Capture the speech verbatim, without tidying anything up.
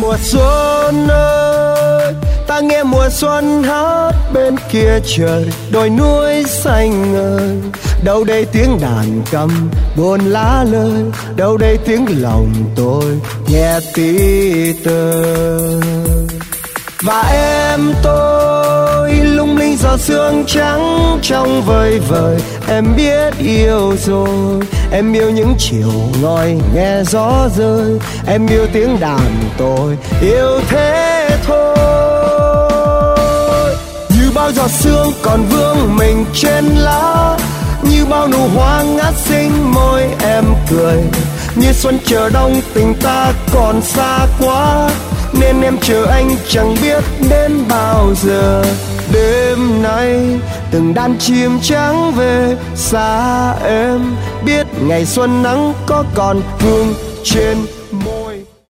Mùa xuân ơi, ta nghe mùa xuân hát bên kia trời, đồi núi xanh ngời. Đâu đây tiếng đàn cầm buồn lá lơi, đâu đây tiếng lòng tôi nghe tí tơ. Và em tôi lung linh giọt sương trắng trong vời vời. Em biết yêu rồi, em yêu những chiều ngồi nghe gió rơi. Em yêu tiếng đàn tôi yêu thế thôi. Như bao giọt sương còn vương mình trên lá, như bao nụ hoa ngát xinh môi em cười. Như xuân chờ đông tình ta còn xa quá, nên em chờ anh chẳng biết đến bao giờ. Đêm nay từng đàn chim trắng về xa em, biết ngày xuân nắng có còn vương trên